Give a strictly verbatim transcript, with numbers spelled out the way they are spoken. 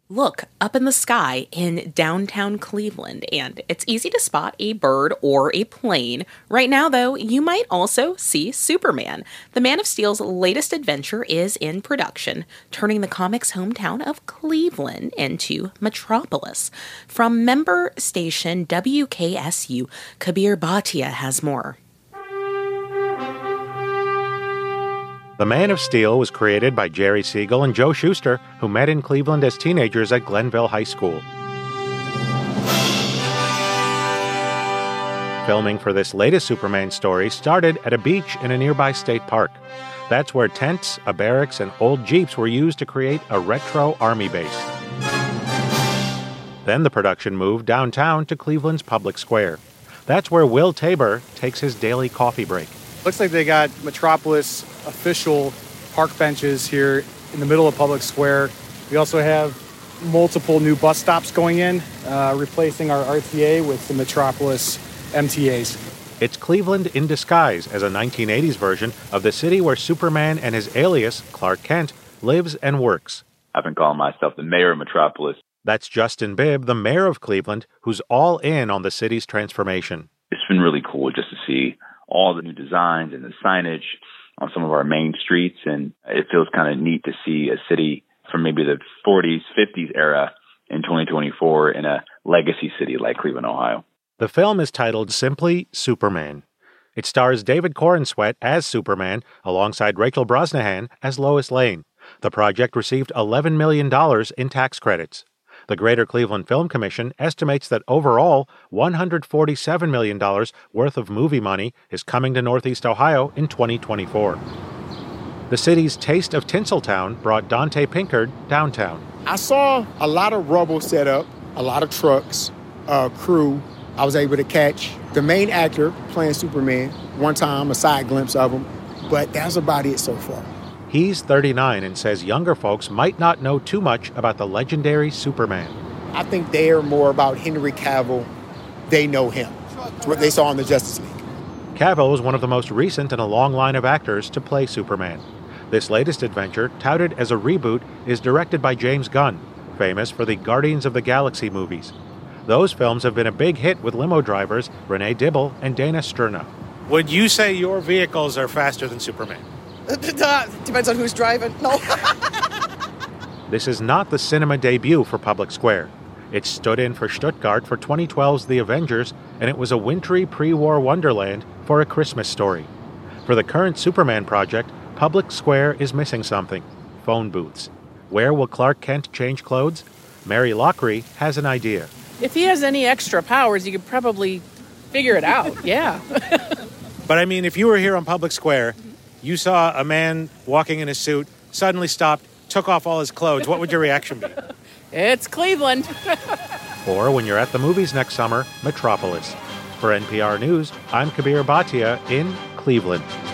Look up in the sky in downtown Cleveland, and it's easy to spot a bird or a plane. Right now, though, you might also see Superman. The Man of Steel's latest adventure is in production, turning the comic's hometown of Cleveland into Metropolis. From member station W K S U, Kabir Bhatia has more. The Man of Steel was created by Jerry Siegel and Joe Shuster, who met in Cleveland as teenagers at Glenville High School. Filming for this latest Superman story started at a beach in a nearby state park. That's where tents, a barracks, and old jeeps were used to create a retro army base. Then the production moved downtown to Cleveland's Public Square. That's where Will Tabor takes his daily coffee break. Looks like they got Metropolis official park benches here in the middle of Public Square. We also have multiple new bus stops going in, uh, replacing our R T A with the Metropolis M T As. It's Cleveland in disguise as a nineteen eighties version of the city where Superman and his alias, Clark Kent, lives and works. I've been calling myself the mayor of Metropolis. That's Justin Bibb, the mayor of Cleveland, who's all in on the city's transformation. It's been really cool just to see all the new designs and the signage on some of our main streets, and it feels kind of neat to see a city from maybe the forties, fifties era in twenty twenty-four in a legacy city like Cleveland, Ohio. The film is titled simply Superman. It stars David Corenswet as Superman alongside Rachel Brosnahan as Lois Lane. The project received eleven million dollars in tax credits. The Greater Cleveland Film Commission estimates that overall, one hundred forty-seven million dollars worth of movie money is coming to Northeast Ohio in twenty twenty-four. The city's Taste of Tinseltown brought Dante Pinkard downtown. I saw a lot of rubble set up, a lot of trucks, uh, crew. I was able to catch the main actor playing Superman one time, a side glimpse of him, but that's about it so far. He's thirty-nine and says younger folks might not know too much about the legendary Superman. I think they're more about Henry Cavill. They know him. It's what they saw in the Justice League. Cavill was one of the most recent in a long line of actors to play Superman. This latest adventure, touted as a reboot, is directed by James Gunn, famous for the Guardians of the Galaxy movies. Those films have been a big hit with limo drivers Renee Dibble and Dana Sterna. Would you say your vehicles are faster than Superman? Depends on who's driving. No. This is not the cinema debut for Public Square. It stood in for Stuttgart for twenty twelve's The Avengers, and it was a wintry pre-war wonderland for A Christmas Story. For the current Superman project, Public Square is missing something: phone booths. Where will Clark Kent change clothes? Mary Lockery has an idea. If he has any extra powers, you could probably figure it out, yeah. But I mean, if you were here on Public Square, you saw a man walking in a suit, suddenly stopped, took off all his clothes, what would your reaction be? It's Cleveland. Or when you're at the movies next summer, Metropolis. For N P R News, I'm Kabir Bhatia in Cleveland.